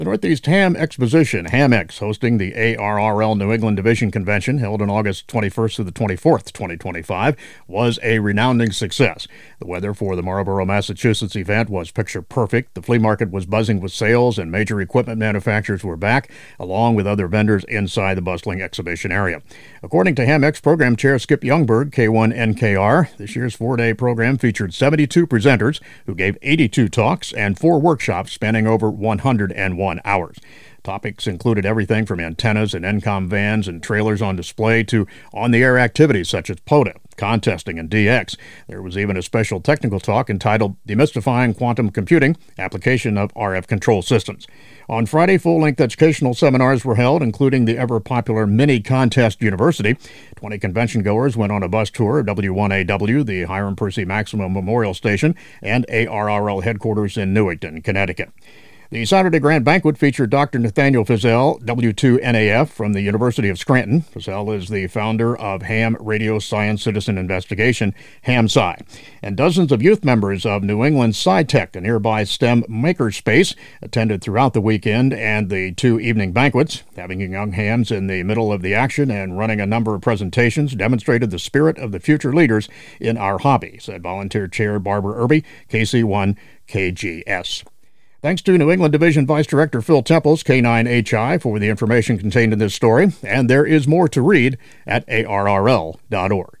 The Northeast Ham Exposition, HAMX, hosting the ARRL New England Division Convention held on August 21st to the 24th, 2025, was a resounding success. The weather for the Marlborough, Massachusetts event was picture perfect. The flea market was buzzing with sales, and major equipment manufacturers were back, along with other vendors inside the bustling exhibition area. According to HAMX Program Chair Skip Youngberg, K1NKR, this year's four-day program featured 72 presenters who gave 82 talks and 4 workshops spanning over 101 hours. Topics included everything from antennas and ENCOM vans and trailers on display to on-the-air activities such as POTA, contesting, and DX. There was even a special technical talk entitled Demystifying Quantum Computing, Application of RF Control Systems. On Friday, full-length educational seminars were held, including the ever-popular Mini Contest University. 20 convention-goers went on a bus tour of W1AW, the Hiram Percy Maximum Memorial Station, and ARRL headquarters in Newington, Connecticut. The Saturday Grand Banquet featured Dr. Nathaniel Fizel, W2NAF from the University of Scranton. Fizel is the founder of Ham Radio Science Citizen Investigation, HAMSci. And dozens of youth members of New England SciTech, a nearby STEM makerspace, attended throughout the weekend and the 2 evening banquets. Having young hams in the middle of the action and running a number of presentations demonstrated the spirit of the future leaders in our hobby, said Volunteer Chair Barbara Irby, KC1KGS. Thanks to New England Division Vice Director Phil Temples, K9HI, for the information contained in this story, and there is more to read at arrl.org.